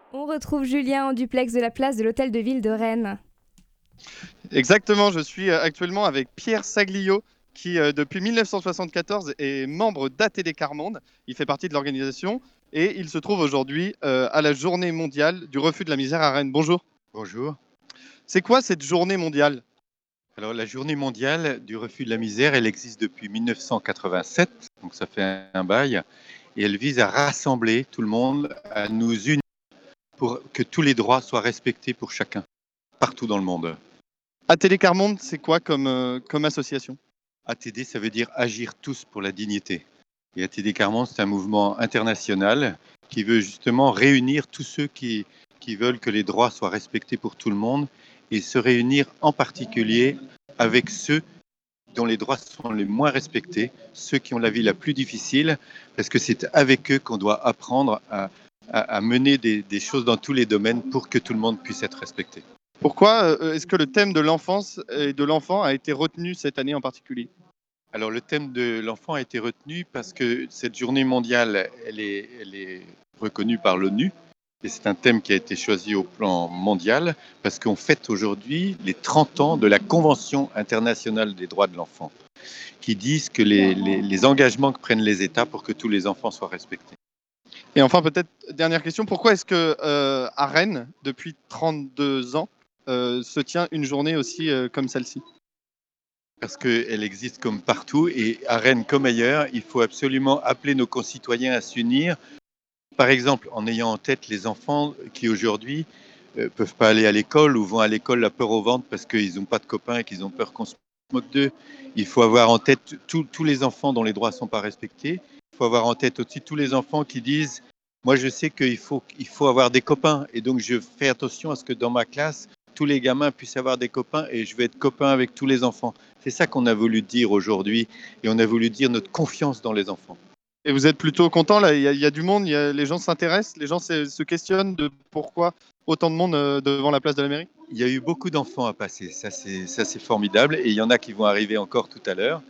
On retrouve Julien en duplex de la place de l'Hôtel de Ville de Rennes. Exactement, je suis actuellement avec Pierre Saglio, qui depuis 1974 est membre d'ATD Carmonde. Il fait partie de l'organisation et il se trouve aujourd'hui à la journée mondiale du refus de la misère à Rennes. Bonjour. Bonjour. C'est quoi cette journée mondiale? Alors, la journée mondiale du refus de la misère, elle existe depuis 1987, donc ça fait un bail, et elle vise à rassembler tout le monde, à nous unir pour que tous les droits soient respectés pour chacun, partout dans le monde. ATD Carmonde, c'est quoi comme association? ATD, ça veut dire Agir tous pour la dignité. Et ATD Carmonde, c'est un mouvement international qui veut justement réunir tous ceux qui veulent que les droits soient respectés pour tout le monde et se réunir en particulier avec ceux dont les droits sont les moins respectés, ceux qui ont la vie la plus difficile, parce que c'est avec eux qu'on doit apprendre à mener des choses dans tous les domaines pour que tout le monde puisse être respecté. Pourquoi est-ce que le thème de l'enfance et de l'enfant a été retenu cette année en particulier? Alors le thème de l'enfant a été retenu parce que cette journée mondiale, elle est reconnue par l'ONU. Et c'est un thème qui a été choisi au plan mondial parce qu'on fête aujourd'hui les 30 ans de la Convention internationale des droits de l'enfant, qui disent que les engagements que prennent les États pour que tous les enfants soient respectés. Et enfin, peut-être, dernière question, pourquoi est-ce que à Rennes, depuis 32 ans, se tient une journée aussi comme celle-ci? Parce qu'elle existe comme partout et à Rennes comme ailleurs, il faut absolument appeler nos concitoyens à s'unir. Par exemple, en ayant en tête les enfants qui aujourd'hui peuvent pas aller à l'école ou vont à l'école la peur au ventre parce qu'ils n'ont pas de copains et qu'ils ont peur qu'on se moque d'eux. Il faut avoir en tête tous les enfants dont les droits ne sont pas respectés. Il faut avoir en tête aussi tous les enfants qui disent moi je sais qu'il faut avoir des copains et donc je fais attention à ce que dans ma classe tous les gamins puissent avoir des copains et je vais être copain avec tous les enfants. C'est ça qu'on a voulu dire aujourd'hui et on a voulu dire notre confiance dans les enfants. Et vous êtes plutôt content là, il y a du monde, les gens s'intéressent, les gens se questionnent de pourquoi autant de monde devant la place de la mairie? Il y a eu beaucoup d'enfants à passer, ça c'est formidable et il y en a qui vont arriver encore tout à l'heure.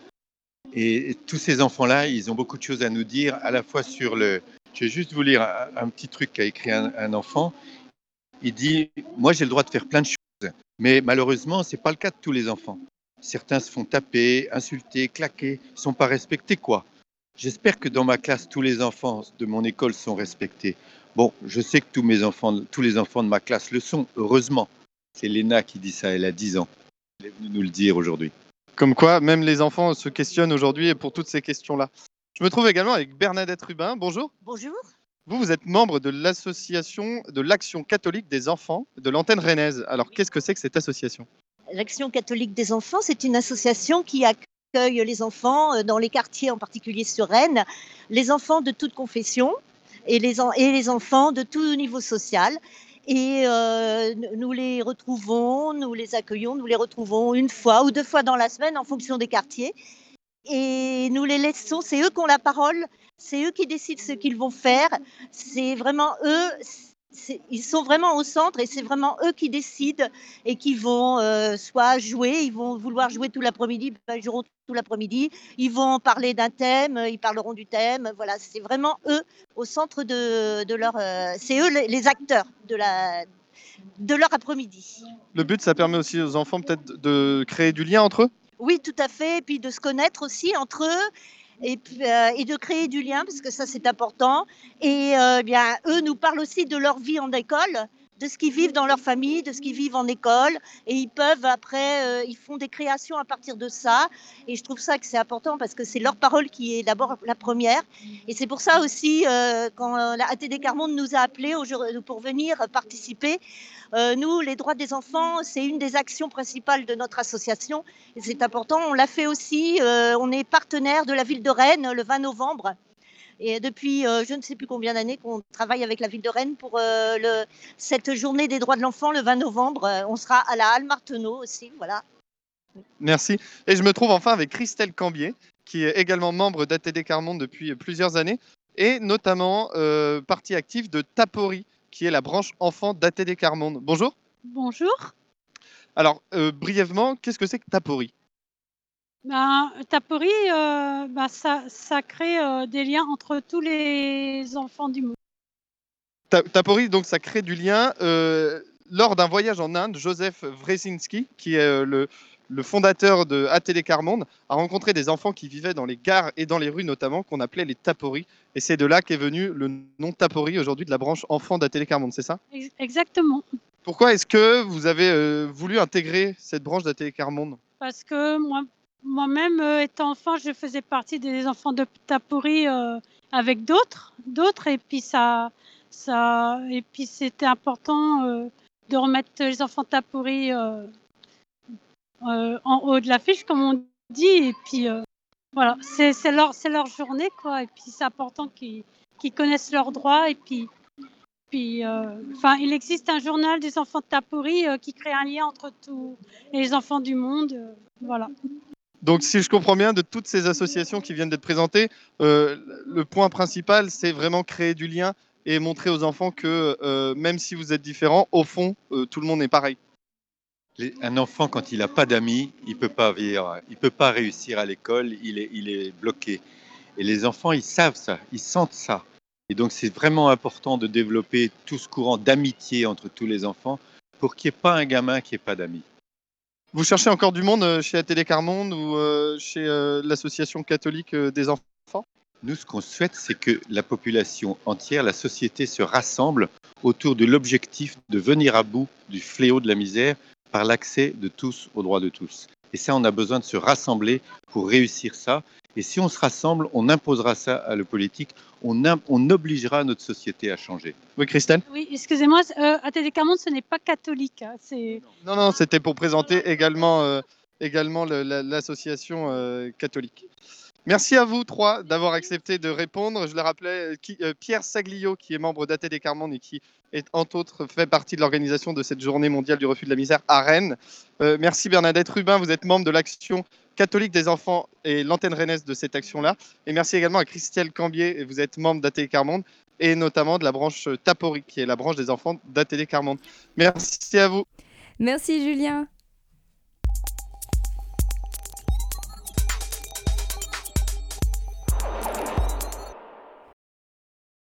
Et tous ces enfants-là, ils ont beaucoup de choses à nous dire, à la fois sur le... Je vais juste vous lire un petit truc qu'a écrit un enfant. Il dit, moi j'ai le droit de faire plein de choses, mais malheureusement, ce n'est pas le cas de tous les enfants. Certains se font taper, insulter, claquer, ils ne sont pas respectés, quoi. J'espère que dans ma classe, tous les enfants de mon école sont respectés. Bon, je sais que tous les enfants de ma classe le sont, heureusement. C'est Léna qui dit ça, elle a 10 ans. Elle est venue nous le dire aujourd'hui. Comme quoi, même les enfants se questionnent aujourd'hui pour toutes ces questions-là. Je me trouve également avec Bernadette Rubin. Bonjour. Bonjour. Vous êtes membre de l'association de l'Action catholique des enfants de l'antenne rennaise. Alors, qu'est-ce que c'est que cette association? L'Action catholique des enfants, c'est une association qui accueille les enfants dans les quartiers, en particulier sur Rennes, les enfants de toute confession et les enfants de tout niveau social. Et nous les retrouvons, nous les accueillons, nous les retrouvons une fois ou deux fois dans la semaine en fonction des quartiers. Et nous les laissons, c'est eux qui ont la parole, c'est eux qui décident ce qu'ils vont faire. C'est vraiment eux, ils sont vraiment au centre et c'est vraiment eux qui décident et qui vont soit jouer, ils vont vouloir jouer tout l'après-midi, ben, ils joueront tout l'après-midi, ils vont parler d'un thème, ils parleront du thème. Voilà, c'est vraiment eux au centre de leur. C'est eux les acteurs de leur après-midi. Le but, ça permet aussi aux enfants peut-être de créer du lien entre eux? Oui, tout à fait. Et puis de se connaître aussi entre eux et, puis, et de créer du lien, parce que ça, c'est important. Et bien, eux nous parlent aussi de leur vie en école, de ce qu'ils vivent dans leur famille, de ce qu'ils vivent en école. Et ils peuvent, après, ils font des créations à partir de ça. Et je trouve ça que c'est important parce que c'est leur parole qui est d'abord la première. Et c'est pour ça aussi, quand la ATD Carmonde nous a appelés pour venir participer, nous, les droits des enfants, c'est une des actions principales de notre association. Et c'est important. On l'a fait aussi. On est partenaire de la ville de Rennes le 20 novembre. Et depuis je ne sais plus combien d'années qu'on travaille avec la ville de Rennes pour cette journée des droits de l'enfant le 20 novembre. On sera à la Halle Marteneau aussi. Voilà. Merci. Et je me trouve enfin avec Christelle Cambier, qui est également membre d'ATD Carmonde depuis plusieurs années, et notamment partie active de Tapori, qui est la branche enfant d'ATD Carmonde. Bonjour. Bonjour. Alors, brièvement, qu'est-ce que c'est que Tapori? Tapori, ça crée des liens entre tous les enfants du monde. Tapori, donc ça crée du lien. Lors d'un voyage en Inde, Joseph Wresinski, qui est le fondateur de ATD Quart Monde, a rencontré des enfants qui vivaient dans les gares et dans les rues notamment, qu'on appelait les Taporis. Et c'est de là qu'est venu le nom Tapori aujourd'hui de la branche enfants d'ATD Quart Monde, c'est ça? Exactement. Pourquoi est-ce que vous avez voulu intégrer cette branche d'ATD Quart Monde? Parce que moi-même, étant enfant, je faisais partie des enfants de Tapori avec d'autres, et puis et puis c'était important de remettre les enfants Tapori en haut de l'affiche, comme on dit, et puis voilà, c'est leur journée, quoi, et puis c'est important qu'ils connaissent leurs droits, et puis il existe un journal des enfants de Tapori qui crée un lien entre tous les enfants du monde, voilà. Donc, si je comprends bien, de toutes ces associations qui viennent d'être présentées, le point principal, c'est vraiment créer du lien et montrer aux enfants que même si vous êtes différents, au fond, tout le monde est pareil. Un enfant, quand il n'a pas d'amis, il peut pas vivre, il peut pas réussir à l'école, il est bloqué. Et les enfants, ils savent ça, ils sentent ça. Et donc, c'est vraiment important de développer tout ce courant d'amitié entre tous les enfants pour qu'il n'y ait pas un gamin qui n'ait pas d'amis. Vous cherchez encore du monde chez ATD Quart Monde ou chez l'association catholique des enfants? Nous, ce qu'on souhaite, c'est que la population entière, la société se rassemble autour de l'objectif de venir à bout du fléau de la misère par l'accès de tous aux droits de tous. Et ça, on a besoin de se rassembler pour réussir ça. Et si on se rassemble, on imposera ça à la politique, on obligera notre société à changer. Oui, Christelle? Oui, excusez-moi, ATD Quart Monde, ce n'est pas catholique, hein, c'est... Non, c'était pour présenter également l'association catholique. Merci à vous trois d'avoir accepté de répondre. Je le rappelais, Pierre Saglio, qui est membre d'ATD Quart Monde et qui est entre autres fait partie de l'organisation de cette journée mondiale du refus de la misère à Rennes. Merci Bernadette Rubin, vous êtes membre de l'action catholique des enfants et l'antenne rennaise de cette action-là. Et merci également à Christelle Cambier, vous êtes membre d'ATD Quart Monde et notamment de la branche Tapori, qui est la branche des enfants d'ATD Quart Monde. Merci à vous. Merci Julien.